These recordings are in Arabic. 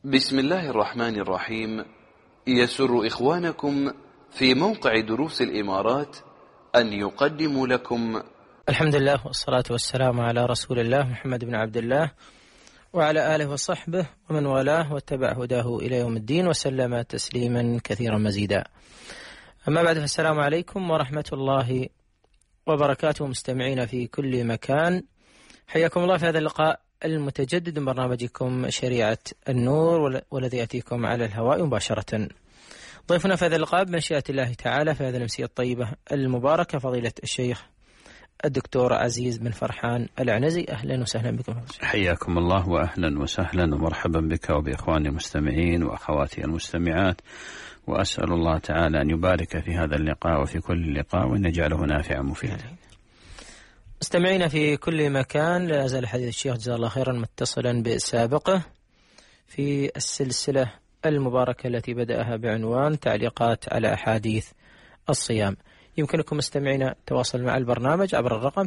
بسم الله الرحمن الرحيم. يسر إخوانكم في موقع دروس الإمارات أن يقدموا لكم الحمد لله والصلاة والسلام على رسول الله محمد بن عبد الله وعلى آله وصحبه ومن والاه واتبع هداه إلى يوم الدين وسلم تسليما كثيرا مزيدا. أما بعد، فالسلام عليكم ورحمة الله وبركاته مستمعين في كل مكان. حياكم الله في هذا اللقاء المتجدد من برنامجكم شريعة النور، والذي يأتيكم على الهواء مباشرة. ضيفنا في هذا اللقاء بمشيئة الله تعالى في هذه الأمسية الطيبة المباركة فضيلة الشيخ الدكتور عزيز بن فرحان العنزي. أهلا وسهلا بكم. حياكم الله وأهلا وسهلا ومرحبا بك وبإخواني المستمعين وأخواتي المستمعات، وأسأل الله تعالى أن يبارك في هذا اللقاء وفي كل لقاء وأن يجعله نافعا مفيدا. مستمعين في كل مكان، لا يزال حديث الشيخ جزاه الله خيرا متصلا بسابقه في السلسلة المباركة التي بدأها بعنوان تعليقات على أحاديث الصيام. يمكنكم مستمعين التواصل مع البرنامج عبر الرقم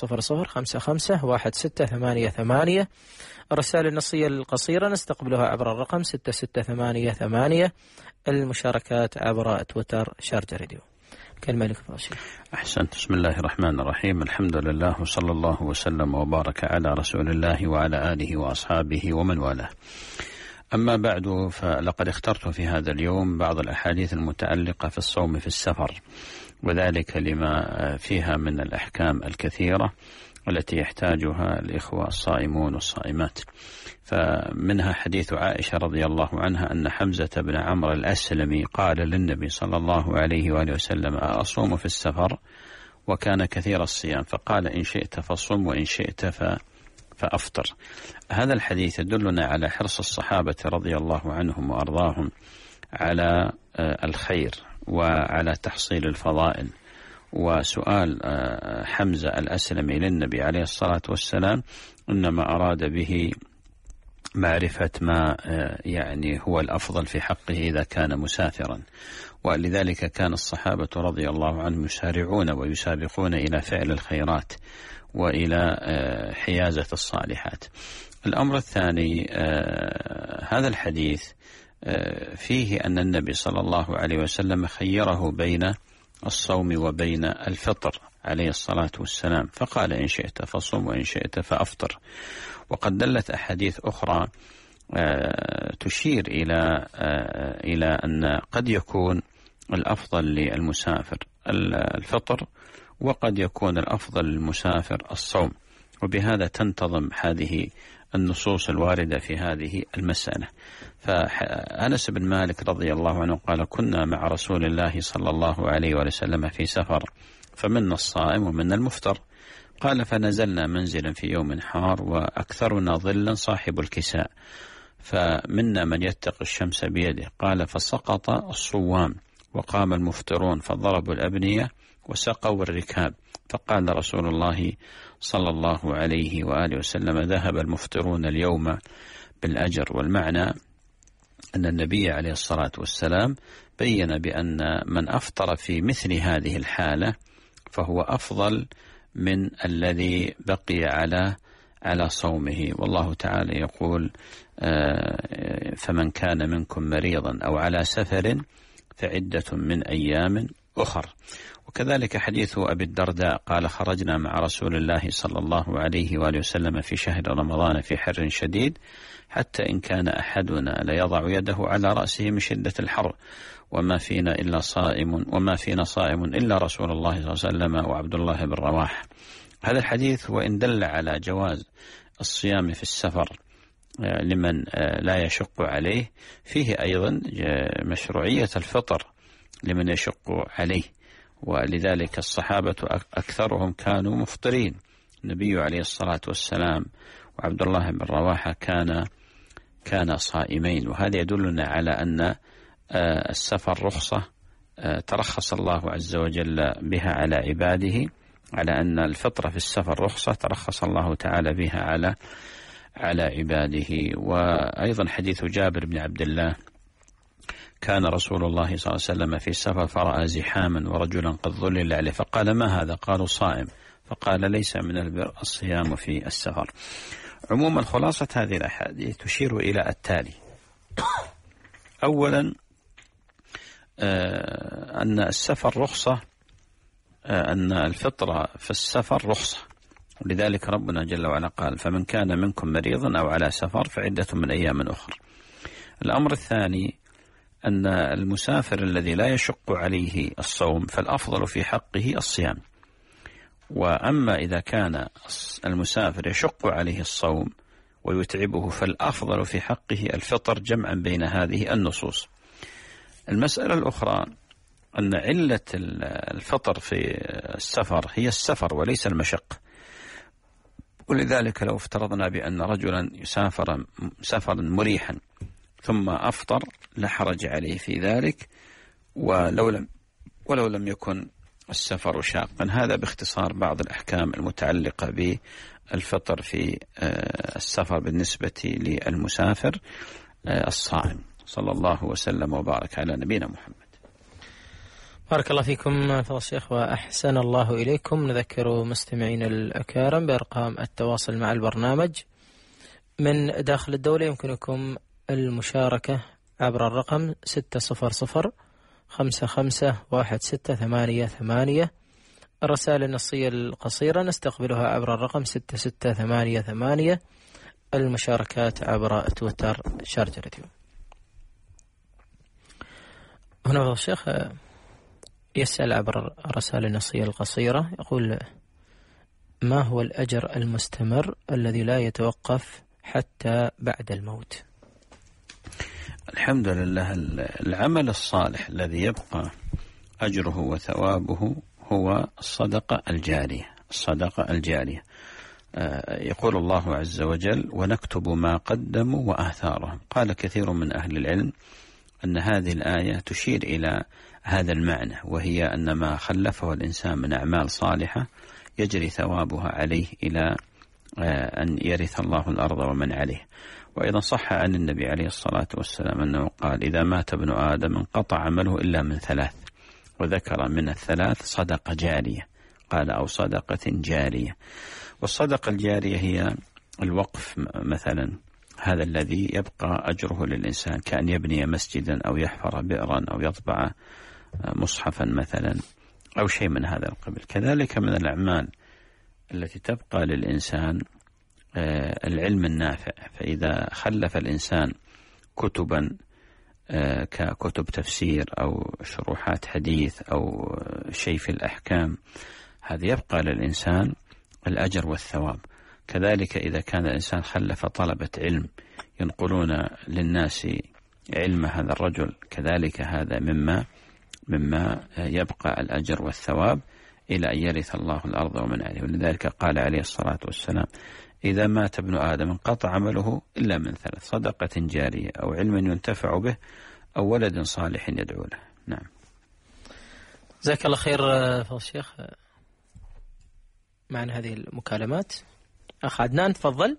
600551688. الرسائل النصية القصيرة نستقبلها عبر الرقم 66888. المشاركات عبر تويتر شارجة راديو. كلمة لك فاشل. أحسنت. بسم الله الرحمن الرحيم. الحمد لله وصلى الله وسلم وبارك على رسول الله وعلى آله وأصحابه ومن والاه. أما بعد، فلقد اخترت في هذا اليوم بعض الأحاديث المتعلقة في الصوم في السفر، وذلك لما فيها من الأحكام الكثيرة التي يحتاجها الإخوة الصائمون والصائمات. فمنها حديث عائشة رضي الله عنها أن حمزة بن عمرو الأسلمي قال للنبي صلى الله عليه وآله وسلم: أصوم في السفر؟ وكان كثير الصيام، فقال: إن شئت فصم وإن شئت فأفطر. هذا الحديث يدلنا على حرص الصحابة رضي الله عنهم وأرضاهم على الخير وعلى تحصيل الفضائل. وسؤال حمزة الأسلمي للنبي عليه الصلاة والسلام إنما أراد به معرفة ما يعني هو الأفضل في حقه إذا كان مسافرا، ولذلك كان الصحابة رضي الله عنهم يسارعون ويسابقون إلى فعل الخيرات وإلى حيازة الصالحات. الأمر الثاني، هذا الحديث فيه أن النبي صلى الله عليه وسلم خيره بين الصوم وبين الفطر عليه الصلاة والسلام، فقال: إن شئت فصم وإن شئت فأفطر. وقد دلت أحاديث أخرى تشير إلى أن قد يكون الأفضل للمسافر الفطر، وقد يكون الأفضل للمسافر الصوم، وبهذا تنتظم هذه النصوص الواردة في هذه المسألة. فأنس بن مالك رضي الله عنه قال: كنا مع رسول الله صلى الله عليه وسلم في سفر، فمنا الصائم ومنا المفطر. قال: فنزلنا منزلا في يوم حار وأكثرنا ظلا صاحب الكساء، فمنا من يتقي الشمس بيده. قال: فسقط الصوام وقام المفطرون فضربوا الأبنية وسقوا الركاب. فقال رسول الله صلى الله عليه وآله وسلم: ذهب المفطرون اليوم بالأجر. والمعنى أن النبي عليه الصلاة والسلام بين بأن من أفطر في مثل هذه الحالة فهو أفضل من الذي بقي على صومه. والله تعالى يقول: فمن كان منكم مريضا أو على سفر فعدة من أيام أخر. وكذلك حديث أبي الدرداء قال: خرجنا مع رسول الله صلى الله عليه وآله وسلم في شهر رمضان في حر شديد، حتى إن كان أحدنا ليضع يده على رأسه من شدة الحر، وما فينا صائم إلا رسول الله صلى الله عليه وسلم وعبد الله بن رواحة. هذا الحديث وإن دل على جواز الصيام في السفر لمن لا يشق عليه، فيه أيضا مشروعية الفطر لمن يشق عليه، ولذلك الصحابة أكثرهم كانوا مفطرين. النبي عليه الصلاة والسلام وعبد الله بن رواحة كان صائمين، وهذا يدلنا على أن السفر رخصة ترخص الله عز وجل بها على عباده، على أن الفطر في السفر رخصة ترخص الله تعالى بها على عباده. وأيضا حديث جابر بن عبد الله: كان رسول الله صلى الله عليه وسلم في سفر فرأى زحاما ورجلا قد ظلل عليه، فقال: ما هذا؟ قالوا: صائم. فقال: ليس من البر الصيام في السفر. عموما خلاصة هذه الأحاديث تشير إلى التالي: أولا أن السفر رخصة، أن الفطرة في السفر رخصة، ولذلك ربنا جل وعلا قال فمن كان منكم مريضا أو على سفر فعدة من أيام أخرى. الأمر الثاني أن المسافر الذي لا يشق عليه الصوم فالأفضل في حقه الصيام، وأما إذا كان المسافر يشق عليه الصوم ويتعبه فالأفضل في حقه الفطر، جمعا بين هذه النصوص. المسألة الأخرى أن علة الفطر في السفر هي السفر وليس المشق، ولذلك لو افترضنا بأن رجلا يسافر سفرا مريحا ثم أفطر لا حرج عليه في ذلك، ولو لم يكن السفر شاقا. هذا باختصار بعض الأحكام المتعلقة بالفطر في السفر بالنسبة للمسافر الصائم. صلى الله وسلم وبارك على نبينا محمد. بارك الله فيكم فضل الشيخ وأحسن الله إليكم. نذكر مستمعين الأكارم بأرقام التواصل مع البرنامج من داخل الدولة. يمكنكم المشاركة عبر الرقم 600-55-16-88. الرسائل النصية القصيرة نستقبلها عبر الرقم 6688. المشاركات عبر تويتر شارجة راديو. هنا فضل الشيخ يسأل عبر الرسائل النصية القصيرة، يقول ما هو الأجر المستمر الذي لا يتوقف حتى بعد الموت؟ الحمد لله، العمل الصالح الذي يبقى أجره وثوابه هو الصدقة الجارية. الصدقة الجارية يقول الله عز وجل ونكتب ما قدموا وآثارهم. قال كثير من أهل العلم أن هذه الآية تشير إلى هذا المعنى، وهي أن ما خلفه الإنسان من أعمال صالحة يجري ثوابها عليه إلى أن يرث الله الأرض ومن عليه. وأيضا صح عن النبي عليه الصلاة والسلام أنه قال إذا مات ابن آدم انقطع عمله إلا من ثلاث، وذكر من الثلاث صدقة جارية، قال أو صدقة جارية. والصدقة الجارية هي الوقف مثلا، هذا الذي يبقى أجره للإنسان، كأن يبني مسجدا أو يحفر بئرا أو يطبع مصحفا مثلا أو شيء من هذا القبيل. كذلك من الأعمال التي تبقى للإنسان العلم النافع، فإذا خلف الإنسان كتبا ككتب تفسير أو شروحات حديث أو شيء في الأحكام، هذا يبقى للإنسان الأجر والثواب. كذلك إذا كان الإنسان خلف طلبة علم ينقلون للناس علم هذا الرجل، كذلك هذا مما يبقى الأجر والثواب إلى أن يرث الله الأرض ومن عليه. ولذلك قال عليه الصلاة والسلام إذا مات ابن آدم انقطع عمله إلا من ثلاث، صدقة جارية أو علم ينتفع به أو ولد صالح يدعو له. نعم. جزاك الله خير فضل الشيخ. معنا هذه المكالمات. أخ عدنان تفضل.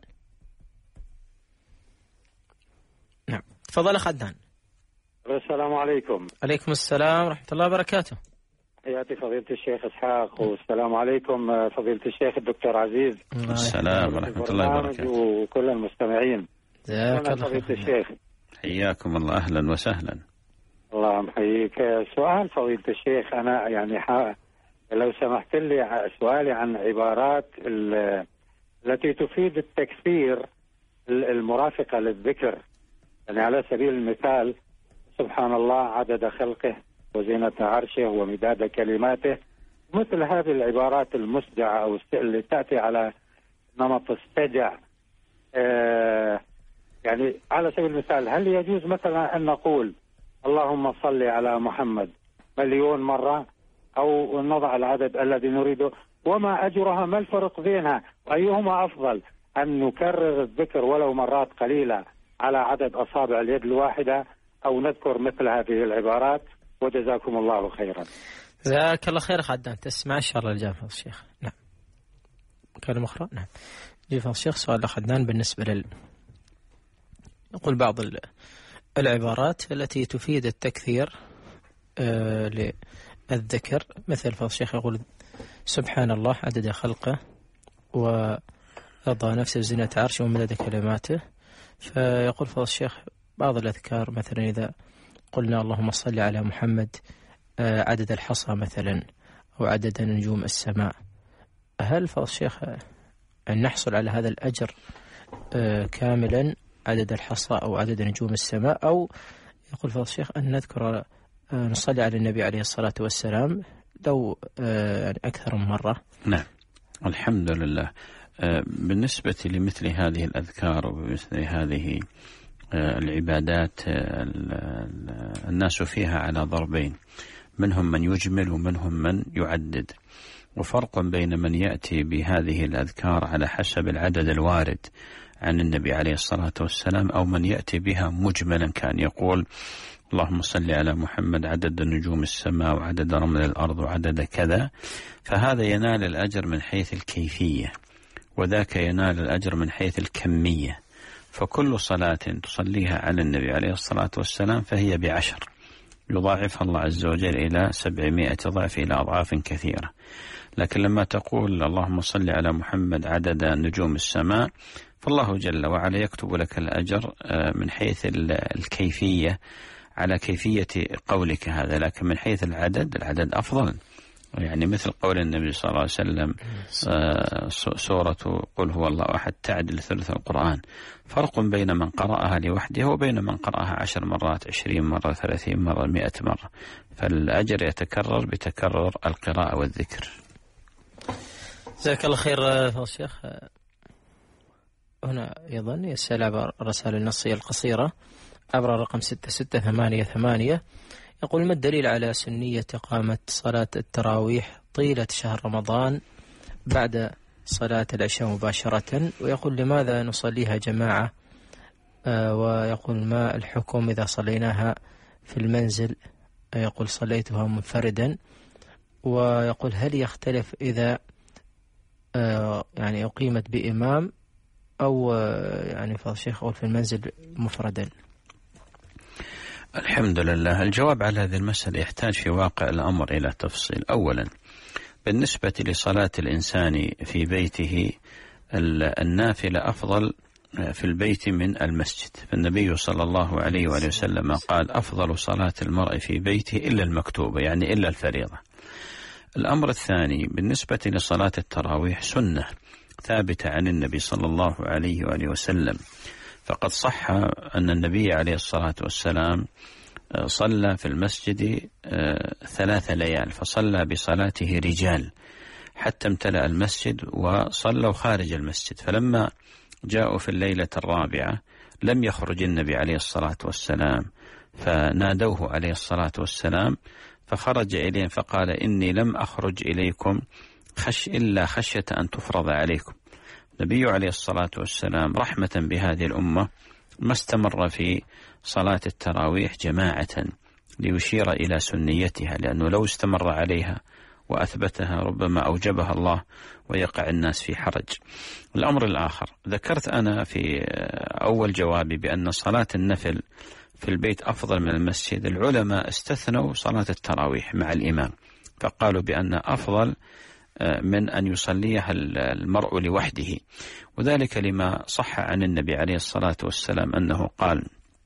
نعم تفضل أخ عدنان. السلام عليكم. عليكم السلام ورحمة الله وبركاته. حياتي فضيلة الشيخ إسحاق، والسلام عليكم فضيلة الشيخ الدكتور عزيز. السلام ورحمة الله وبركاته. وكل المستمعين. جزاك الله فضيلة الشيخ. حياكم الله، أهلا وسهلا. الله يحييك. سؤال فضيلة الشيخ، أنا يعني لو سمحت لي سؤالي عن عبارات التي تفيد التكثير المرافقة للذكر، يعني على سبيل المثال سبحان الله عدد خلقه وزينة عرشه ومداد كلماته، مثل هذه العبارات المسجعة أو اللي تأتي على نمط السجع. يعني على سبيل المثال هل يجوز مثلا أن نقول اللهم صل على محمد 1,000,000 مرة، أو نضع العدد الذي نريده؟ وما أجرها؟ ما الفرق بينها؟ وأيهما أفضل، أن نكرر الذكر ولو مرات قليلة على عدد أصابع اليد الواحدة، أو نذكر مثل هذه العبارات؟ وجزاكم الله خيرا. جزاك الله خير خدام. تسمع إن شاء الله الإجابة فضل الشيخ. نعم. كلمة أخرى. نعم. جي فضل الشيخ سؤال لخدام بالنسبة نقول بعض العبارات التي تفيد التكثير للذكر، مثل فضل الشيخ يقول سبحان الله عدد خلقه ورضا نفسه وزنة عرشه ومداد كلماته، فيقول فضل الشيخ بعض الأذكار مثلا إذا قلنا اللهم صل على محمد عدد الحصى مثلا أو عدد نجوم السماء، هل فضل الشيخ أن نحصل على هذا الأجر كاملا عدد الحصى أو عدد نجوم السماء، أو يقول فضل الشيخ أن نذكر نصلي على النبي عليه الصلاة والسلام لو أكثر من مرة؟ نعم، الحمد لله. بالنسبة لمثل هذه الأذكار ومثل هذه العبادات الناس فيها على ضربين، منهم من يجمل ومنهم من يعدد، وفرق بين من يأتي بهذه الأذكار على حسب العدد الوارد عن النبي عليه الصلاة والسلام، أو من يأتي بها مجملا كان يقول اللهم صل على محمد عدد نجوم السماء وعدد رمل الأرض وعدد كذا، فهذا ينال الأجر من حيث الكيفية، وذاك ينال الأجر من حيث الكمية. فكل صلاة تصليها على النبي عليه الصلاة والسلام فهي ب10، يضاعفها الله عز وجل إلى 700 ضعف إلى أضعاف كثيرة. لكن لما تقول اللهم صل على محمد عدد نجوم السماء، فالله جل وعلا يكتب لك الأجر من حيث الكيفية على كيفية قولك هذا، لكن من حيث العدد أفضل. يعني مثل قول النبي صلى الله عليه وسلم سورة قل هو الله أحد تعدل ثلث القرآن. فرق بين من قرأها لوحده وبين من قرأها 10 مرات 20 مرة 30 مرة 100 مرة، فالأجر يتكرر بتكرر القراءة والذكر. جزاك الله خير فضل الشيخ. هنا أيضا يسأل عبر الرسائل النصية القصيرة عبر رقم 6688، يقول ما الدليل على سنية إقامة صلاة التراويح طيلة شهر رمضان بعد صلاة العشاء مباشرة؟ ويقول لماذا نصليها جماعة؟ ويقول ما الحكم إذا صليناها في المنزل؟ يقول صليتها منفردا. ويقول هل يختلف إذا يعني أقيمت بإمام أو يعني فضل الشيخ أو في المنزل مفردا؟ الحمد لله. الجواب على هذه المسألة يحتاج في واقع الأمر إلى تفصيل. أولا، بالنسبة لصلاة الإنسان في بيته النافلة أفضل في البيت من المسجد، فالنبي صلى الله عليه وآله وسلم قال أفضل صلاة المرء في بيته إلا المكتوبة، يعني إلا الفريضة. الأمر الثاني، بالنسبة لصلاة التراويح سنة ثابتة عن النبي صلى الله عليه وآله وسلم، فقد صح أن النبي عليه الصلاة والسلام صلى في المسجد 3 ليال، فصلى بصلاته رجال حتى امتلأ المسجد، وصلوا خارج المسجد. فلما جاءوا في الليلة الرابعة لم يخرج النبي عليه الصلاة والسلام، فنادوه عليه الصلاة والسلام فخرج إليهم فقال إني لم أخرج إليكم إلا خشية أن تفرض عليكم. النبي عليه الصلاة والسلام رحمة بهذه الأمة ما استمر في صلاة التراويح جماعة ليشير إلى سنيتها، لأنه لو استمر عليها وأثبتها ربما أوجبها الله ويقع الناس في حرج. الأمر الآخر، ذكرت أنا في أول جوابي بأن صلاة النفل في البيت أفضل من المسجد. العلماء استثنوا صلاة التراويح مع الإمام، فقالوا بأن أفضل من أن يصليها المرء لوحده، وذلك لما صح عن النبي عليه الصلاة والسلام أنه قال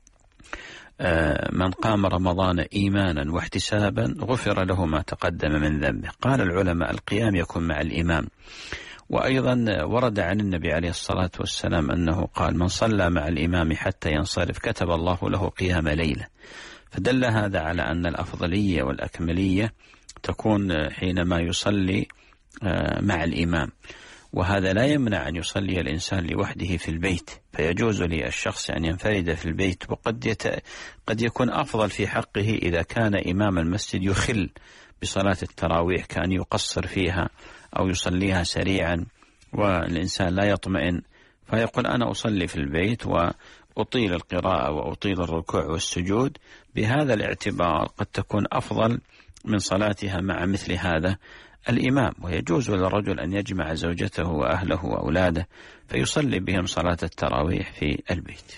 من قام رمضان إيمانا واحتسابا غفر له ما تقدم من ذنبه. قال العلماء القيام يكون مع الإمام. وأيضا ورد عن النبي عليه الصلاة والسلام أنه قال من صلى مع الإمام حتى ينصرف كتب الله له قيام ليلة. فدل هذا على أن الأفضلية والأكملية تكون حينما يصلي مع الإمام، وهذا لا يمنع أن يصلي الإنسان لوحده في البيت، فيجوز للشخص أن ينفرد في البيت، وقد يكون أفضل في حقه إذا كان إمام المسجد يخل بصلاة التراويح كأن يقصر فيها أو يصليها سريعا والإنسان لا يطمئن، فيقول أنا أصلي في البيت وأطيل القراءة وأطيل الركوع والسجود. بهذا الاعتبار قد تكون أفضل من صلاتها مع مثل هذا الإمام. ويجوز للرجل أن يجمع زوجته وأهله وأولاده فيصلي بهم صلاة التراويح في البيت.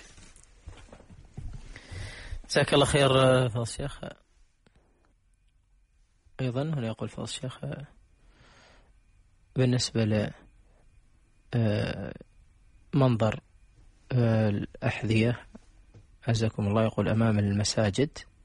جزاك الله خير فضل الشيخ. أيضا هنا يقول فضل الشيخ بالنسبة لمنظر الأحذية عزكم الله، يقول أمام المساجد،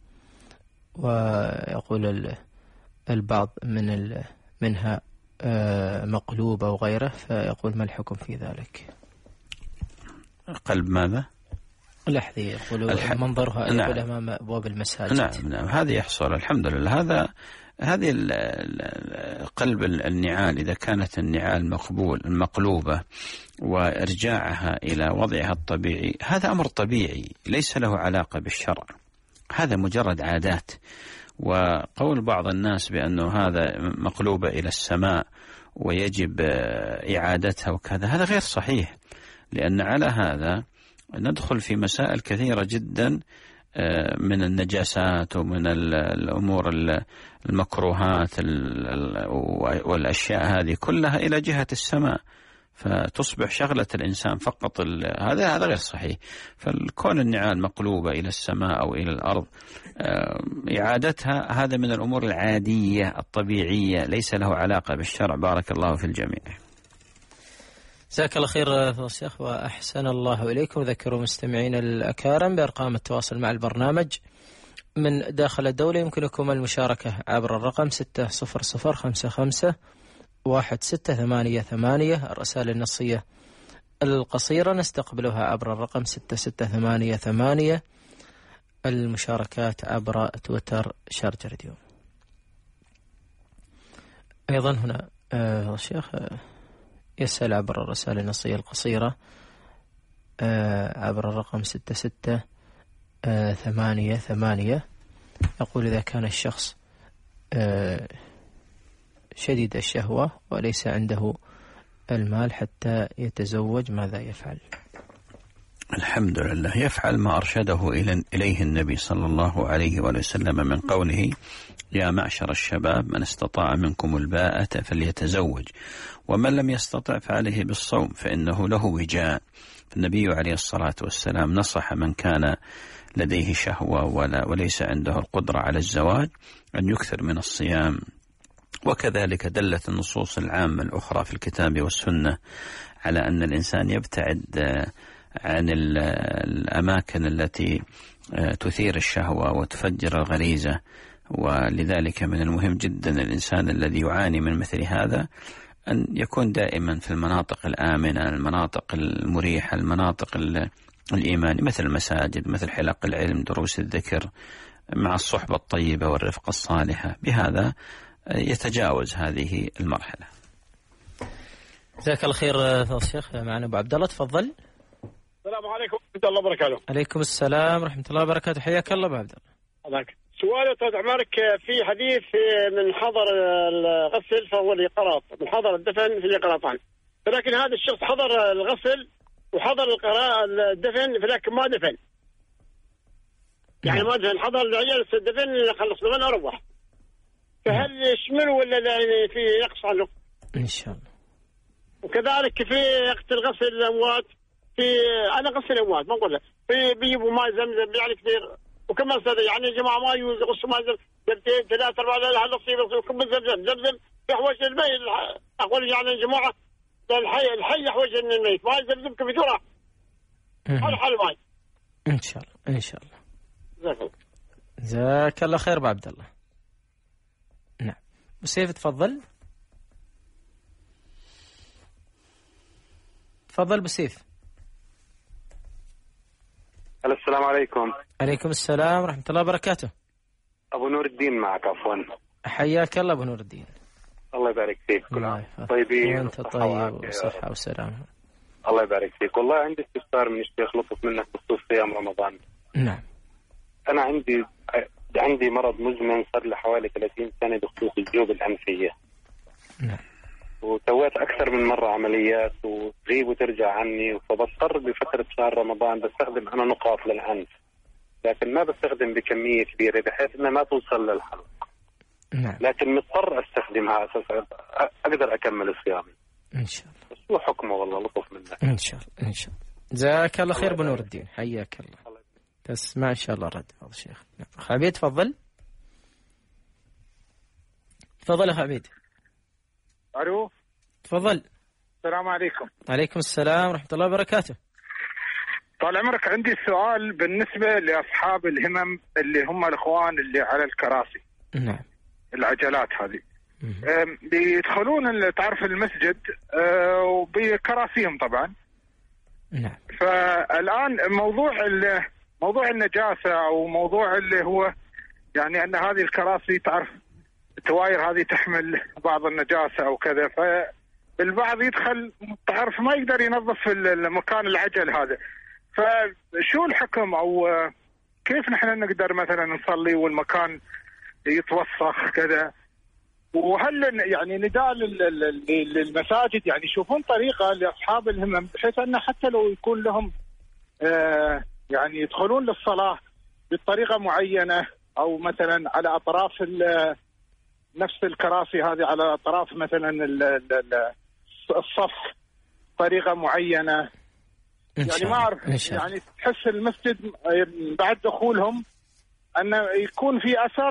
ويقول البعض منها مقلوبة وغيره، فيقول ما الحكم في ذلك؟ قلب ماذا؟ لحظي، يقول منظرها يقول أمام أبواب المساجد. نعم هذا يحصل الحمد لله. هذه قلب النعال إذا كانت النعال مقلوبة وإرجاعها إلى وضعها الطبيعي، هذا أمر طبيعي ليس له علاقة بالشرع، هذا مجرد عادات. وقول بعض الناس بأنه هذا مقلوبة إلى السماء ويجب إعادتها وكذا، هذا غير صحيح، لأن على هذا ندخل في مسائل كثيرة جدا من النجاسات ومن الأمور المكروهات والأشياء هذه كلها إلى جهة السماء، فتصبح شغلة الإنسان فقط. هذا غير صحيح. فالكون النعال مقلوبة إلى السماء أو إلى الأرض، إعادتها هذا من الأمور العادية الطبيعية، ليس له علاقة بالشرع. بارك الله في الجميع. جزاك الله خير فضيلة الشيخ وأحسن الله إليكم. ذكروا مستمعين الأكارم بأرقام التواصل مع البرنامج من داخل الدولة. يمكنكم المشاركة عبر الرقم 600551688. الرسائل النصية القصيرة نستقبلها عبر الرقم 6688. المشاركات عبر تويتر شارجة راديو. أيضا هنا الشيخ يسأل عبر الرسائل النصية القصيرة عبر الرقم 6688. يقول إذا كان الشخص شديد الشهوة وليس عنده المال حتى يتزوج، ماذا يفعل؟ الحمد لله، يفعل ما أرشده إليه النبي صلى الله عليه وسلم من قوله يا معشر الشباب من استطاع منكم الباءة فليتزوج ومن لم يستطع فعليه بالصوم فإنه له وجاء. النبي عليه الصلاة والسلام نصح من كان لديه شهوة وليس عنده القدرة على الزواج أن يكثر من الصيام. وكذلك دلت النصوص العامة الأخرى في الكتاب والسنة على أن الإنسان يبتعد عن الأماكن التي تثير الشهوة وتفجر الغريزة. ولذلك من المهم جدا الإنسان الذي يعاني من مثل هذا أن يكون دائما في المناطق الآمنة، المناطق المريحة، المناطق الإيمان، مثل المساجد، مثل حلق العلم، دروس الذكر، مع الصحبة الطيبة والرفقة الصالحة. بهذا يتجاوز هذه المرحلة. جزاك الله خير فضيلة الشيخ. معنا أبو عبد الله، تفضل. السلام عليكم ورحمة الله وبركاته. عليكم السلام ورحمة الله وبركاته. حياك الله أبو عبد الله. سؤال أستاذ عمارك، في حديث من حضر الغسل فهو الإقراط، من حضر الدفن في الإقراطان، ولكن هذا الشخص حضر الغسل وحضر الدفن لكن ما دفن، يعني ما دفن، حضر العيال الدفن خلص دفن أروح، فهل يشمل ولا لا في يقص عنه؟ إن شاء الله. وكذلك في وقت الغسل الأموات، أنا غسل أموات ما أقول لك، بيجيبوا ماء زمزم يعني كثير، وكمان يعني يا جماعة ما يغسلوا ماء زمزم 3 4 لا نصيب وكم زمزم يحوج الميت. أقول يعني يا جماعة الحي يحوج الميت ما زمزم كبيرة على حال ماي. إن شاء الله إن شاء الله. جزاك الله خير أبو عبد الله. نعم بسيف تفضل. تفضل بسيف. السلام عليكم. عليكم السلام ورحمة الله وبركاته. أبو نور الدين معك عفوا. حياك الله أبو نور الدين. الله يبارك فيك. طيبين وأنت طيب وصحة وسلامة. الله يبارك فيك. والله عندي استفسار من الشيخ لطف منك بخصوص صيام رمضان. نعم. أنا عندي مرض مزمن صار لي حوالي 30 سنة بخصوص الجيوب الأنفية. نعم. وسويت أكثر من مرة عمليات وتغيب وترجع عني، فبضطر بفترة شهر رمضان بستخدم أنا نقاط للأنف، لكن ما بستخدم بكمية كبيرة بحيث إنها ما توصل للحلق. نعم. لكن مضطر أستخدمها أساسا أقدر أكمل صيامي. إن شاء الله. بس شو حكمه والله لطف منك. إن شاء الله إن شاء الله. جزاك الله خير أبو نور الدين. حياك الله. تسمع إن شاء الله رد هذا الشيخ. نعم. عبيد تفضل. تفضل يا عبيد. ألو. تفضل. السلام عليكم. عليكم السلام ورحمة الله وبركاته. طال عمرك عندي سؤال بالنسبة لأصحاب الهمم اللي هم الإخوان اللي على الكراسي. نعم. العجلات هذه بيدخلون تعرف المسجد وبكراسيهم طبعا. نعم. فالآن موضوع النجاسة أو موضوع اللي هو يعني أن هذه الكراسي تعرف التواير هذه تحمل بعض النجاسة أو كذا، فالبعض يدخل تعرف ما يقدر ينظف المكان العجل هذا، فشو الحكم أو كيف نحن نقدر مثلا نصلي والمكان يتوسخ كذا؟ وهل يعني نداء للمساجد يعني يشوفون طريقة لأصحاب الهمم بحيث أن حتى لو يكون لهم يعني يدخلون للصلاة بطريقة معينة أو مثلا على أطراف نفس الكراسي هذه على أطراف مثلا الصف طريقة معينة، يعني ما أعرف يعني تحس المسجد بعد دخولهم أن يكون في أثر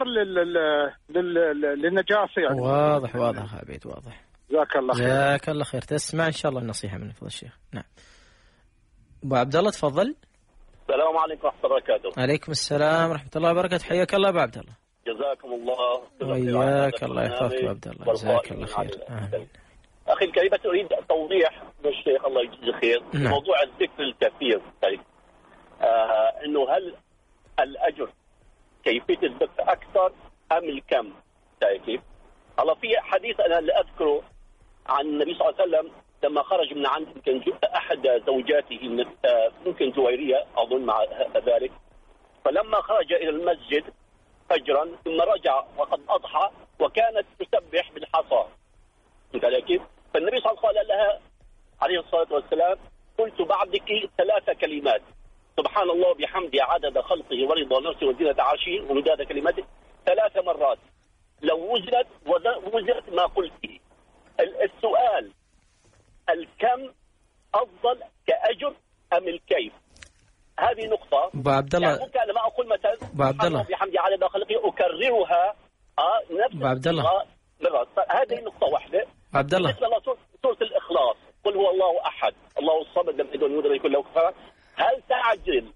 للنجاسة يعني. واضح عبيد واضح. جزاك الله خير. جزاك الله خير. تسمع إن شاء الله النصيحة من فضل الشيخ. نعم. أبو عبد الله تفضل. السلام عليكم ورحمة الله وبركاته. عليكم السلام ورحمة الله وبركاته. حياك الله أبو عبد الله. جزاكم الله. وياك الله يحفظك يا عبد الله. جزاك الله خير. أخي الكريم أريد توضيح من الشيخ الله يجزيه خير. نعم. موضوع الذكر الكثير طيب. إنه هل الأجر كيفية الذكر أكثر أم الكم؟ كيف؟ هلا في حديث أنا اللي أذكره عن النبي صلى الله عليه وسلم لما خرج من عند يمكن أحد زوجاته ممكن جويرية أظن مع ذلك، فلما خرج إلى المسجد فجرا ثم رجع وقد أضحى وكانت تسبح بالحصى كيف؟ فالنبي صلى الله عليه وسلم قال لها عليه الصلاة والسلام قلت بعدك 3 كلمات سبحان الله بحمده عدد خلقه ورضا نفسه وزنة عرشه ومداد كلماته 3 مرات لو وزنت ما قلته. السؤال الكم أفضل كأجر أم الكيف؟ هذه نقطة. أبو عبد الله يعني ممكن أنا ما أقول مثلا أبو عبد الله بحمده عدد خلقه أكررها نفس أبو عبد الله مرات. هذه نقطة واحدة. عبد الله سورة الإخلاص قل هو الله أحد الله الصمد لم يلد ولم يولد ولم يكن له كفوا هل تعجل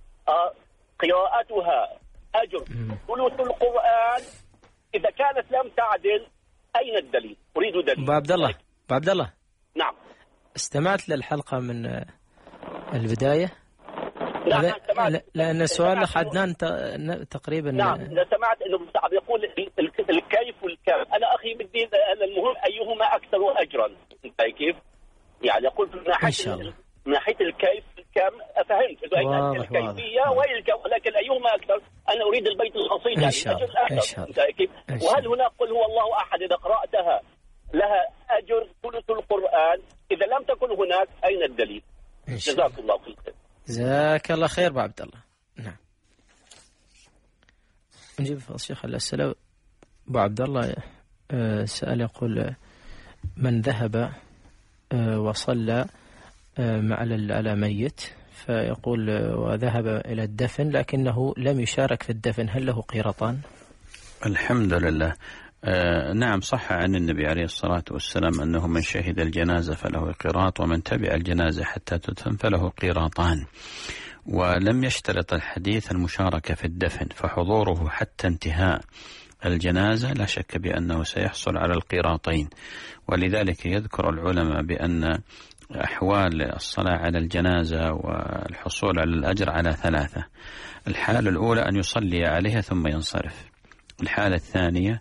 قراءتها أجر ثلث القرآن؟ إذا كانت لم تعدل أين الدليل؟ أريد دليل. أبو عبد الله نعم. استمعت للحلقة من البداية؟ نعم. لأن السؤال لحدنان تقريبا. نعم سمعت أنه يقول الكيف والكم. أنا أخي بدي المهم أيهما أكثر أجرا كيف؟ يعني يقول من ناحية الكيف الكم أفهمت الكيفية والكم، لكن أيهما أكثر؟ أنا أريد البيت القصيد يعني أجر كيف؟ وهل هنا قل هو الله أحد إذا قرأتها لها أجر ثلث القرآن؟ إذا لم تكن هناك أين الدليل؟ جزاك الله خير. جزاك الله خير أبو عبد الله. نعم. نجيب الشيخ الأسئلة. أبو عبد الله سأل يقول من ذهب وصلى على ميت فيقول وذهب إلى الدفن لكنه لم يشارك في الدفن هل له قيراطان؟ الحمد لله. نعم صح عن النبي عليه الصلاة والسلام أنه من شهد الجنازة فله قيراط ومن تبع الجنازة حتى تدفن فله قيراطان، ولم يشترط الحديث المشاركة في الدفن، فحضوره حتى انتهاء الجنازة لا شك بأنه سيحصل على القيراطين. ولذلك يذكر العلماء بأن أحوال الصلاة على الجنازة والحصول على الأجر على 3. الحالة الأولى أن يصلي عليها ثم ينصرف. الحالة الثانية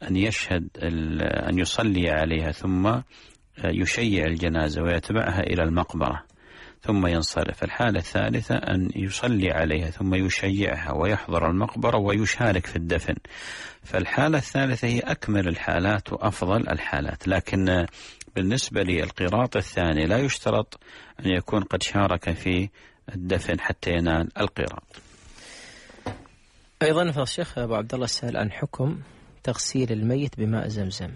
أن يصلي عليها ثم يشيع الجنازة ويتبعها إلى المقبرة ثم ينصرف. الحالة الثالثة أن يصلي عليها ثم يشيعها ويحضر المقبرة ويشارك في الدفن. فالحالة الثالثة هي أكمل الحالات وأفضل الحالات، لكن بالنسبة للقيراط الثاني لا يشترط أن يكون قد شارك في الدفن حتى ينال القيراط. أيضا فالشيخ أبو عبد الله سأل عن حكم تغسيل الميت بماء زمزم.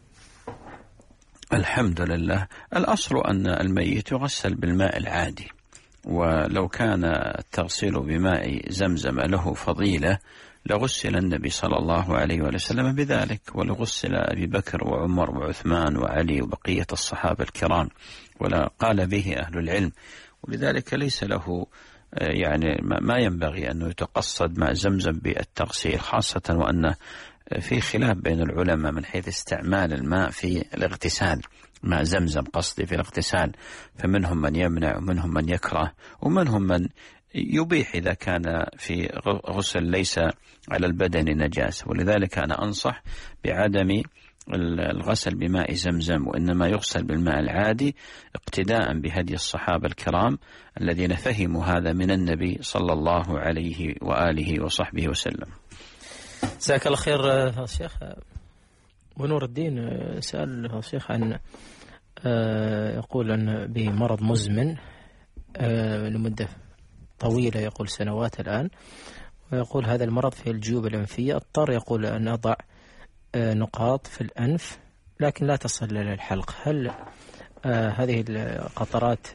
الحمد لله. الأصل أن الميت يغسل بالماء العادي، ولو كان التغسيل بماء زمزم له فضيلة لغسل النبي صلى الله عليه وسلم بذلك، ولغسل أبي بكر وعمر وعثمان وعلي وبقية الصحابة الكرام، ولا قال به أهل العلم. ولذلك ليس له يعني ما ينبغي أنه يتقصد ماء زمزم بالتغسيل، خاصة وأن في خلاف بين العلماء من حيث استعمال الماء في الاغتسال، ماء زمزم قصدي في الاغتسال، فمنهم من يمنع ومنهم من يكره ومنهم من يبيح إذا كان في غسل ليس على البدن نجاسة. ولذلك أنا أنصح بعدم الغسل بماء زمزم، وإنما يغسل بالماء العادي اقتداء بهدي الصحابة الكرام الذين فهموا هذا من النبي صلى الله عليه وآله وصحبه وسلم. جزاك الله خير الشيخ. ونور الدين سأل الشيخ عن يقول أن بمرض مزمن لمدة طويلة، يقول سنوات الآن، ويقول هذا المرض في الجيوب الأنفية، اضطر يقول أن أضع نقاط في الأنف لكن لا تصل إلى الحلق. هل هذه القطرات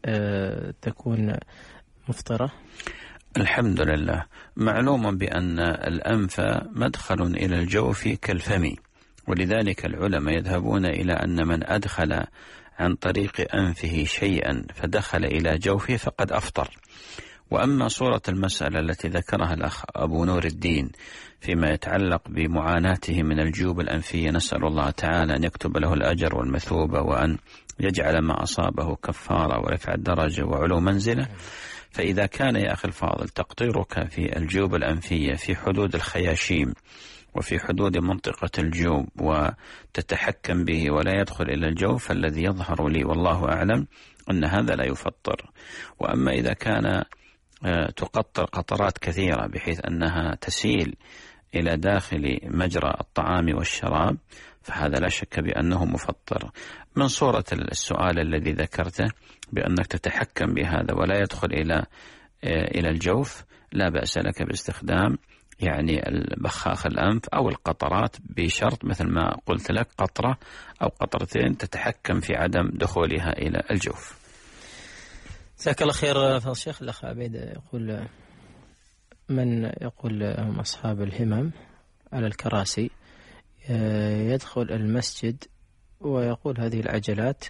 تكون مفطرة؟ الحمد لله. معلوم بأن الأنف مدخل إلى الجوف كالفم، ولذلك العلماء يذهبون إلى أن من أدخل عن طريق أنفه شيئا فدخل إلى جوفه فقد أفطر. وأما صورة المسألة التي ذكرها الأخ أبو نور الدين فيما يتعلق بمعاناته من الجيوب الأنفية، نسأل الله تعالى أن يكتب له الأجر والمثوبة، وأن يجعل ما أصابه كفارة ورفع الدرجة وعلو منزله. فإذا كان يا أخي الفاضل تقطيرك في الجيوب الأنفية في حدود الخياشيم وفي حدود منطقة الجيوب وتتحكم به ولا يدخل إلى الجوف، فالذي يظهر لي والله أعلم أن هذا لا يفطر. وأما إذا كان تقطر قطرات كثيرة بحيث أنها تسيل إلى داخل مجرى الطعام والشراب، فهذا لا شك بأنه مفطر. من صورة السؤال الذي ذكرته بأنك تتحكم بهذا ولا يدخل إلى الجوف، لا بأس لك باستخدام يعني البخاخ الأنف أو القطرات، بشرط مثل ما قلت لك قطرة أو قطرتين تتحكم في عدم دخولها إلى الجوف. جزاك الله خير فضل الشيخ. الأخ عبيد يقول من يقول هم أصحاب الهمم على الكراسي يدخل المسجد ويقول هذه العجلات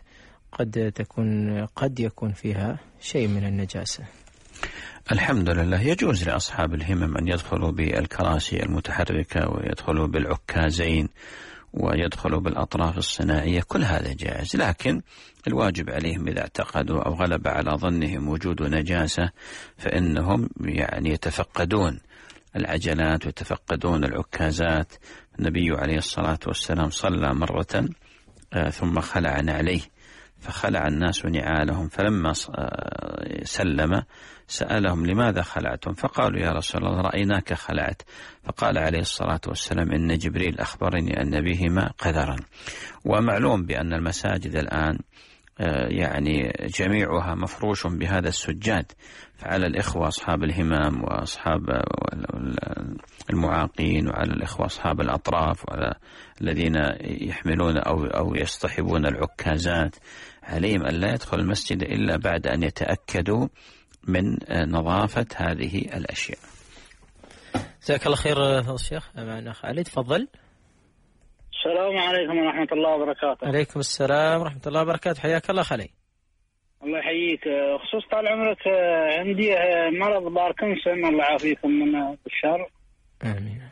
قد يكون فيها شيء من النجاسة. الحمد لله. يجوز لأصحاب الهمم أن يدخلوا بالكراسي المتحركة ويدخلوا بالعكازين ويدخلوا بالأطراف الصناعية، كل هذا جائز، لكن الواجب عليهم إذا اعتقدوا أو غلب على ظنهم وجود نجاسة فإنهم يعني يتفقدون العجلات ويتفقدون العكازات. النبي عليه الصلاة والسلام صلى مرة ثم خلع نعليه، فخلع الناس نعالهم، فلما سلم سألهم لماذا خلعتم؟ فقالوا يا رسول الله رأيناك خلعت. فقال عليه الصلاة والسلام إن جبريل أخبرني أن بهما قذرا. ومعلوم بأن المساجد الآن يعني جميعها مفروش بهذا السجاد، فعلى الإخوة أصحاب الهمام وأصحاب المعاقين وعلى الإخوة أصحاب الأطراف وعلى الذين يحملون أو يصطحبون العكازات عليهم أن لا يدخل المسجد إلا بعد أن يتأكدوا من نظافة هذه الأشياء. جزاك الله خير فضل الشيخ. معنا خالد، تفضل. السلام عليكم ورحمة الله وبركاته. عليكم السلام ورحمة الله وبركاته، حياك الله خلي. الله يحييك. خصوص طال عمرك عندي مرض باركنسون، الله يعافيكم من الشر. آمين.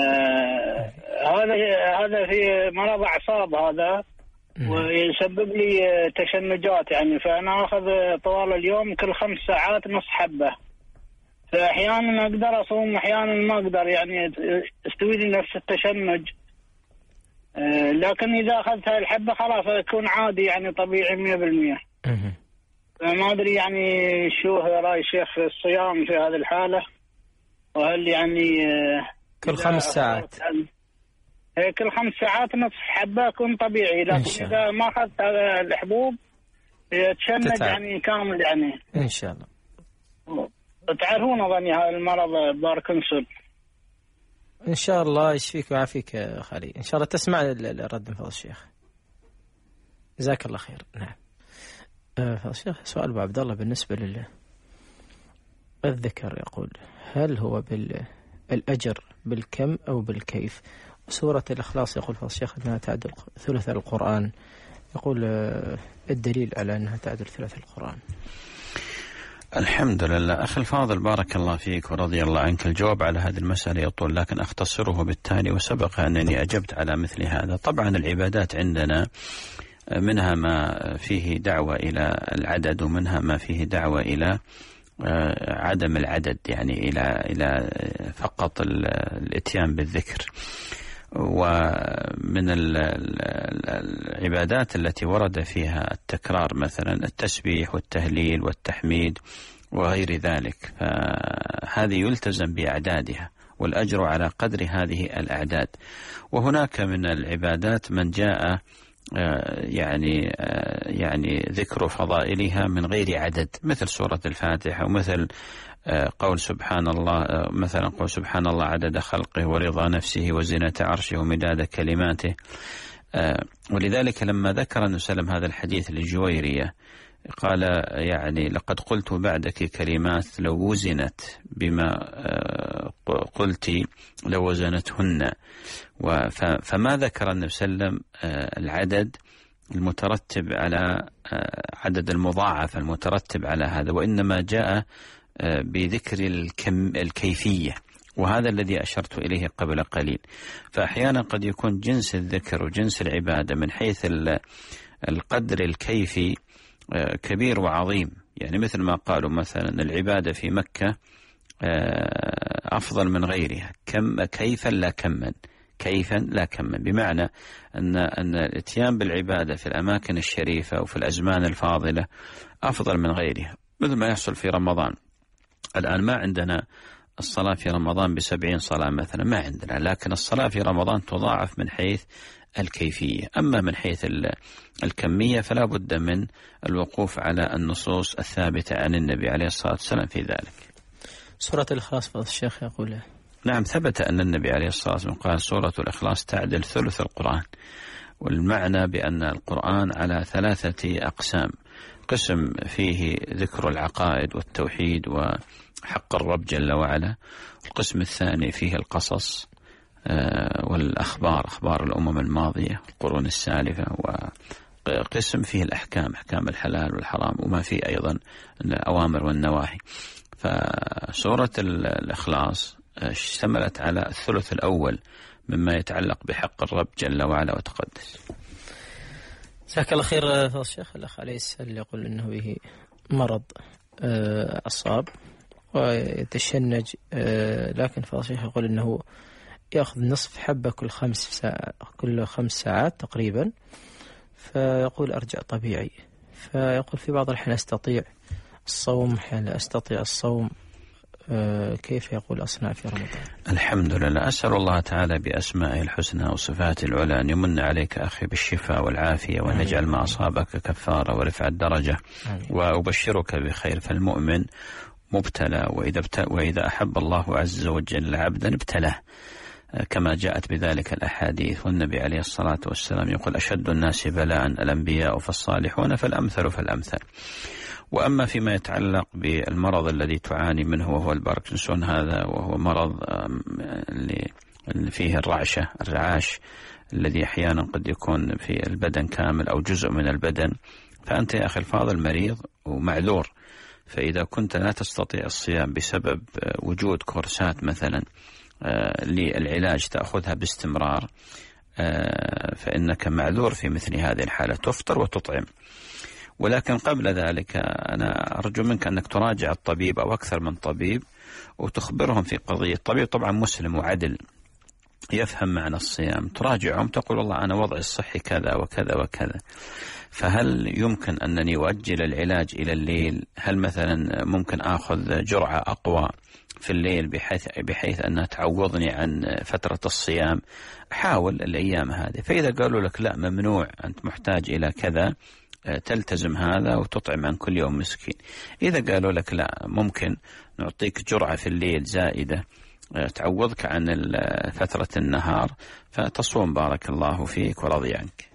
هذا في مرض أعصاب هذا، ويسبب لي تشنجات يعني، فأنا أخذ طوال اليوم كل 5 ساعات نص حبة، فأحيانا أقدر أصوم أحيانا ما أقدر، يعني استوي لي نفس التشنج. لكن إذا أخذت هاي الحبة خلاص أكون عادي يعني طبيعي 100%. فما أدري يعني شو رأي الشيخ في الصيام في هذه الحالة، وهل يعني كل 5 ساعات كل 5 ساعات نصف حبة أكون طبيعي، لكن إذا ما أخذت هذا الحبوب يتشنج يعني كامل يعني. إن شاء الله. تعرفون أظني هذا المرض باركنسون. إن شاء الله يشفيك ويعافيك يا خالي، إن شاء الله تسمع الرد من فضل الشيخ. جزاك الله خير. نعم. فضل الشيخ سؤال أبو عبد الله بالنسبة الذكر، يقول هل هو بالأجر بالكم أو بالكيف؟ سورة الإخلاص يقول فضل الشيخ أنها تعدل ثلث القرآن، يقول الدليل على أنها تعدل ثلث القرآن. الحمد لله. أخي الفاضل بارك الله فيك ورضي الله عنك، الجواب على هذه المسألة يطول، لكن أختصره بالتالي، وسبق أنني أجبت على مثل هذا. طبعا العبادات عندنا منها ما فيه دعوة إلى العدد، ومنها ما فيه دعوة إلى عدم العدد، يعني إلى فقط الإتيان بالذكر. ومن العبادات التي ورد فيها التكرار مثلا التسبيح والتهليل والتحميد وغير ذلك، فهذه يلتزم بأعدادها والأجر على قدر هذه الأعداد. وهناك من العبادات من جاء يعني ذكر فضائلها من غير عدد، مثل سورة الفاتحة، ومثل قول سبحان الله، مثلا قول سبحان الله عدد خلقه ورضا نفسه وزنة عرشه ومداد كلماته. ولذلك لما ذكر النبي صلى الله عليه وسلم هذا الحديث للجويرية قال يعني لقد قلت بعدك كلمات لو وزنت بما قلت لو وزنتهن. فما ذكر النبي صلى الله عليه وسلم العدد المترتب على عدد المضاعف المترتب على هذا، وإنما جاء بذكر الكيفية، وهذا الذي أشرت إليه قبل قليل. فأحيانا قد يكون جنس الذكر وجنس العبادة من حيث القدر الكيفي كبير وعظيم، يعني مثل ما قالوا مثلا العبادة في مكة أفضل من غيرها كيفا لا كما، كيفا لا كما، بمعنى أن الاتيان بالعبادة في الأماكن الشريفة وفي الأزمان الفاضلة أفضل من غيرها، مثل ما يحصل في رمضان. الآن ما عندنا الصلاة في رمضان ب70 صلاة مثلا، ما عندنا، لكن الصلاة في رمضان تضاعف من حيث الكيفية. أما من حيث الكمية فلا بد من الوقوف على النصوص الثابتة عن النبي عليه الصلاة والسلام في ذلك. سورة الإخلاص فضل الشيخ يقول نعم، ثبت أن النبي عليه الصلاة والسلام قال سورة الإخلاص تعدل ثلث القرآن، والمعنى بأن القرآن على 3 أقسام: قسم فيه ذكر العقائد والتوحيد وحق الرب جل وعلا، القسم الثاني فيه القصص والأخبار، أخبار الأمم الماضية القرون السالفة، وقسم فيه الأحكام، أحكام الحلال والحرام، وما فيه أيضا الأوامر والنواهي. فسورة الإخلاص اشتملت على الثلث الأول مما يتعلق بحق الرب جل وعلا وتقدس. جزاك الله خير فضل الشيخ. الأخ عليه السلام يقول أنه به مرض أصاب ويتشنج، لكن فضل الشيخ يقول أنه يأخذ نصف حبة كل 5 ساعات تقريبا، فيقول أرجع طبيعي. فيقول في بعض الأحيان أستطيع الصوم، أحيانا لا أستطيع الصوم، كيف يقول أصنع في رمضان؟ الحمد لله، أسأل الله تعالى بأسمائه الحسنى وصفاته العلى أن يمن عليك أخي بالشفاء والعافية، وأن يجعل ما أصابك كفارة ورفع الدرجة. وأبشرك بخير، فالمؤمن مبتلى، وإذا أحب الله عز وجل عبدا ابتلاه، كما جاءت بذلك الأحاديث. والنبي عليه الصلاة والسلام يقول أشد الناس بلاء الأنبياء فالصالحون فالأمثل فالأمثل. وأما فيما يتعلق بالمرض الذي تعاني منه وهو الباركنسون، هذا وهو مرض اللي فيه الرعاش الذي أحيانا قد يكون في البدن كامل أو جزء من البدن، فأنت يا أخي الفاضل مريض ومعذور. فإذا كنت لا تستطيع الصيام بسبب وجود كورسات مثلا للعلاج تأخذها باستمرار، فإنك معذور في مثل هذه الحالة، تفطر وتطعم. ولكن قبل ذلك أنا أرجو منك أنك تراجع الطبيب أو أكثر من طبيب وتخبرهم في قضية. الطبيب طبعا مسلم وعدل يفهم معنى الصيام، تراجعهم تقول والله أنا وضعي الصحي كذا وكذا وكذا، فهل يمكن أنني أؤجل العلاج إلى الليل؟ هل مثلا ممكن أخذ جرعة أقوى في الليل بحيث أنها تعوضني عن فترة الصيام؟ حاول الأيام هذه. فإذا قالوا لك لا ممنوع، أنت محتاج إلى كذا، تلتزم هذا وتطعم عن كل يوم مسكين. إذا قالوا لك لا ممكن نعطيك جرعة في الليل زائدة تعوضك عن فترة النهار، فتصوم بارك الله فيك ورضي عنك.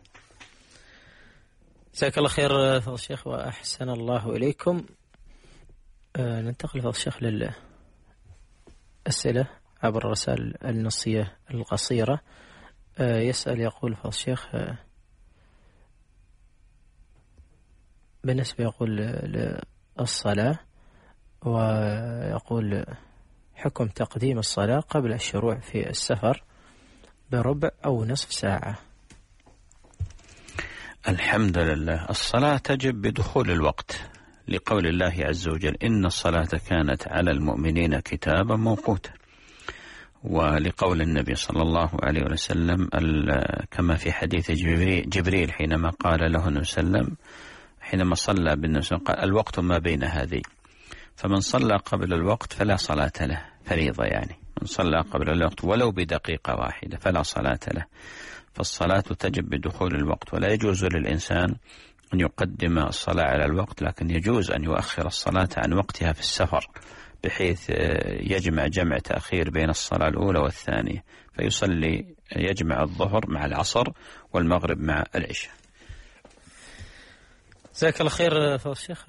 جزاك الله خير فضل الشيخ وأحسن الله إليكم. ننتقل فضل الشيخ للأسئلة عبر الرسائل النصية القصيرة. يسأل يقول فضل الشيخ بالنسبة يقول للصلاة ويقول حكم تقديم الصلاة قبل الشروع في السفر بربع أو نصف ساعة. الحمد لله. الصلاة تجب بدخول الوقت لقول الله عز وجل إن الصلاة كانت على المؤمنين كتابا موقوتا، ولقول النبي صلى الله عليه وسلم كما في حديث جبريل حينما قال له النبي صلى الله عليه وسلم حينما صلى بالنبي قال الوقت ما بين هذه، فمن صلى قبل الوقت فلا صلاة له، فريضة يعني، من صلى قبل الوقت ولو بدقيقة واحدة فلا صلاة له. فالصلاة تجب بدخول الوقت، ولا يجوز للإنسان أن يقدم الصلاة على الوقت، لكن يجوز أن يؤخر الصلاة عن وقتها في السفر بحيث يجمع تأخير بين الصلاة الأولى والثانية، فيصلي يجمع الظهر مع العصر والمغرب مع العشاء. جزاك الله خير فضل الشيخ.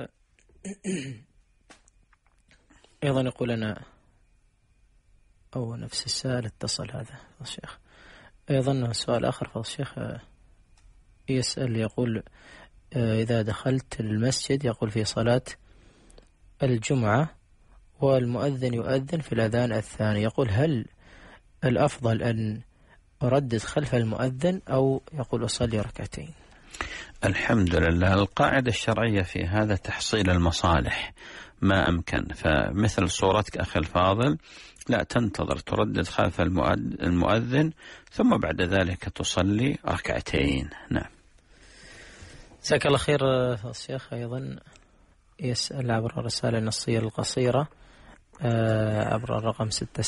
أيضا يقول أنا أو نفس السؤال اتصل هذا فضل الشيخ. أيضا سؤال آخر فضل الشيخ يسأل يقول إذا دخلت المسجد يقول في صلاة الجمعة والمؤذن يؤذن في الأذان الثاني، يقول هل الأفضل أن أردد خلف المؤذن أو يقول أصلي ركعتين؟ الحمد لله. القاعدة الشرعية في هذا تحصيل المصالح ما أمكن، فمثل صورتك أخي الفاضل لا تنتظر، تردد خلف المؤذن ثم بعد ذلك تصلي ركعتين. نعم. جزاك الله خير الشيخ. أيضا يسأل عبر الرسالة النصية القصيرة عبر الرقم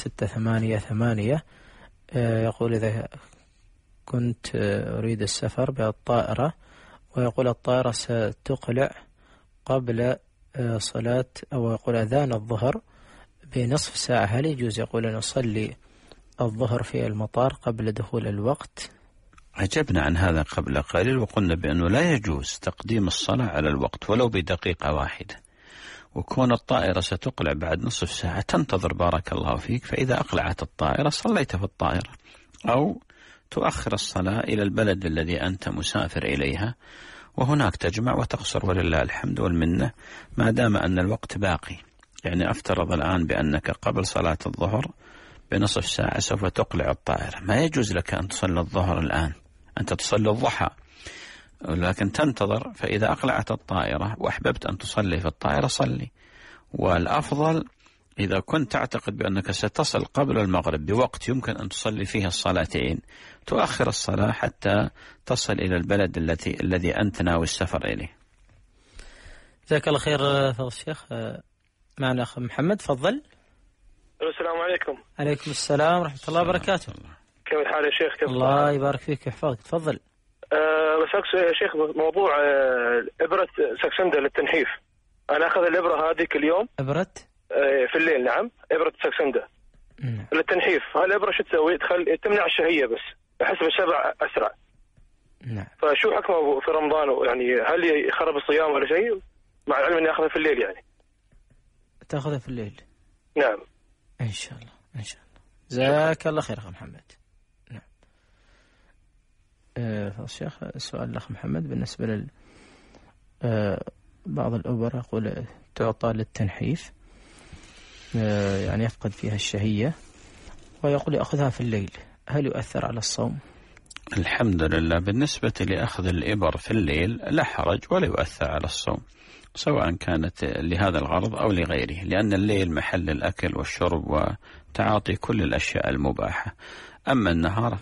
6688 يقول إذا كنت أريد السفر بالطائرة ويقول الطائرة ستقلع قبل صلاة أو يقول أذان الظهر بنصف ساعة، هل يجوز يقول أن أصلي الظهر في المطار قبل دخول الوقت؟ عجبنا عن هذا قبل قليل وقلنا بأنه لا يجوز تقديم الصلاة على الوقت ولو بدقيقة واحدة، وكون الطائرة ستقلع بعد نصف ساعة تنتظر بارك الله فيك، فإذا أقلعت الطائرة صليت في الطائرة، أو تؤخر الصلاة إلى البلد الذي أنت مسافر إليها وهناك تجمع وتقصر ولله الحمد والمنة ما دام أن الوقت باقي. يعني أفترض الآن بأنك قبل صلاة الظهر بنصف ساعة سوف تقلع الطائرة، ما يجوز لك أن تصلي الظهر الآن، أنت تصلي الضحى، لكن تنتظر، فإذا أقلعت الطائرة وأحببت أن تصلي في الطائرة صلي. والأفضل إذا كنت تعتقد بأنك ستصل قبل المغرب بوقت يمكن أن تصلي فيها الصلاتين تؤخر الصلاة حتى تصل إلى البلد الذي أنت ناوي السفر إليه. جزاك الله خير فضل الشيخ. معنا أخ محمد، تفضل. السلام عليكم. عليكم السلام ورحمة الله وبركاته. كيف الحال يا شيخ؟ كيف الله يبارك فيك ويحفظك، تفضل. بس يا شيخ موضوع إبرة ساكسندا للتنحيف، أنا أخذ الإبرة هذه كل يوم. إبرة؟ في الليل، نعم، إبرة ساكسندا للتنحيف. هالإبرة شو تسوي؟ تمنع الشهية بس، أحس بالشبع أسرع. نعم. فشو حكمه في رمضان؟ يعني هل يخرب الصيام ولا شيء؟ مع العلم إني أخذها في الليل يعني. تأخذها في الليل؟ نعم. إن شاء الله إن شاء الله. جزاك الله خير أخ محمد. نعم. الشيخ سؤال الأخ محمد بالنسبة بعض الأوبر يقول تعطى للتنحيف، يعني يفقد فيها الشهية، ويقول يأخذها في الليل، هل يؤثر على الصوم؟ الحمد لله. بالنسبة لأخذ الإبر في الليل لا حرج ولا يؤثر على الصوم، سواء كانت لهذا الغرض أو لغيره، لأن الليل محل الأكل والشرب وتعاطي كل الأشياء المباحة. أما النهار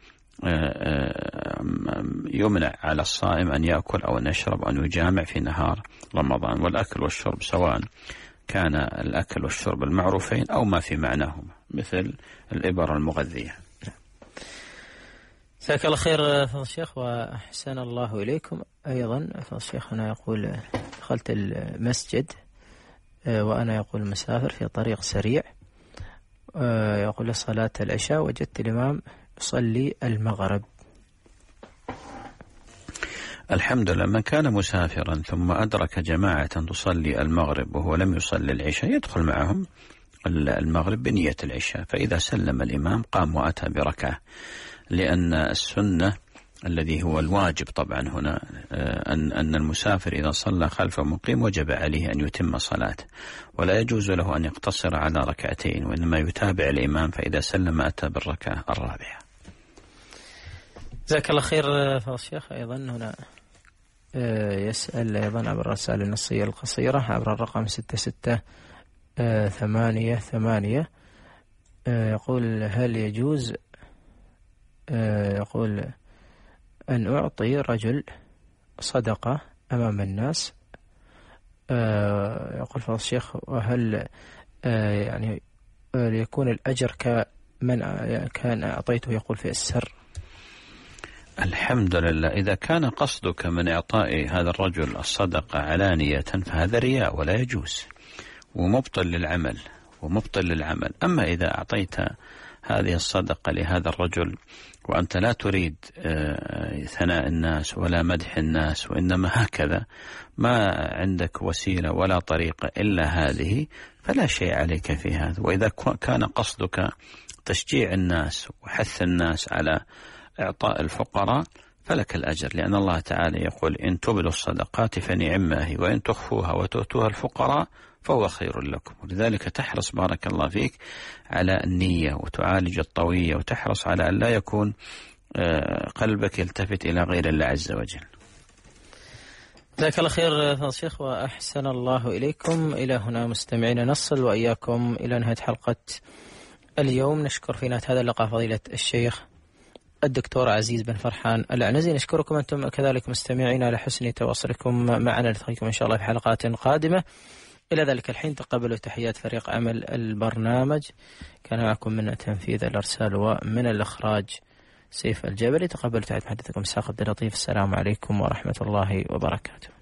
يمنع على الصائم أن يأكل أو أن يشرب أو أن يجامع في نهار رمضان، والأكل والشرب سواء كان الأكل والشرب المعروفين أو ما في معناهما مثل الإبر المغذية. جزاك الله خير فضل الشيخ وأحسن الله إليكم. أيضا فضل الشيخ أنا يقول دخلت المسجد وأنا يقول مسافر في طريق سريع، يقول صلاة العشاء وجدت الإمام يصلي المغرب. الحمد لله. من كان مسافرا ثم أدرك جماعة تصلي المغرب وهو لم يصلي العشاء يدخل معهم المغرب بنية العشاء، فإذا سلم الإمام قام وأتى بركعة، لأن السنة الذي هو الواجب طبعا هنا، أن المسافر إذا صلى خلف مقيم وجب عليه أن يتم صلاته، ولا يجوز له أن يقتصر على ركعتين، وإنما يتابع الإمام، فإذا سلم أتى بالركعة الرابعة. جزاك الله خير فضل الشيخ. أيضا هنا يسأل أيضا عبر الرسائل النصية القصيرة عبر الرقم 6688، يقول: هل يجوز يقول أن أعطي رجل صدقة أمام الناس؟ يقول فضل الشيخ: وهل يعني يكون الأجر كمن كان أعطيته يقول في السر؟ الحمد لله، إذا كان قصدك من إعطاء هذا الرجل الصدقة علانية فهذا رياء ولا يجوز ومبطل للعمل. أما إذا أعطيت هذه الصدقة لهذا الرجل وأنت لا تريد ثناء الناس ولا مدح الناس، وإنما هكذا ما عندك وسيلة ولا طريقة إلا هذه، فلا شيء عليك في هذا. وإذا كان قصدك تشجيع الناس وحث الناس على إعطاء الفقراء فلك الأجر، لأن الله تعالى يقول: إن تبدوا الصدقات فنعما هي، وإن تخفوها وتؤتوها الفقراء فهو خير لكم. ولذلك تحرص بارك الله فيك على النية، وتعالج الطوية، وتحرص على أن لا يكون قلبك يلتفت إلى غير الله عز وجل. جزاك الله خير فضل الشيخ وأحسن الله إليكم. إلى هنا مستمعين نصل وإياكم إلى نهاية حلقة اليوم. نشكر في نهاية هذا اللقاء فضيلة الشيخ الدكتور عزيز بن فرحان العنزي. نشكركم أنتم كذلك مستمعين على حسن تواصلكم معنا. نلتقيكم إن شاء الله في حلقات قادمة. إلى ذلك الحين تقبلوا تحيات فريق عمل البرنامج، كان معكم من تنفيذ الإرسال ومن الإخراج سيف الجبلي. تقبلوا تحيات محدثكم ساق عبد اللطيف. السلام عليكم ورحمة الله وبركاته.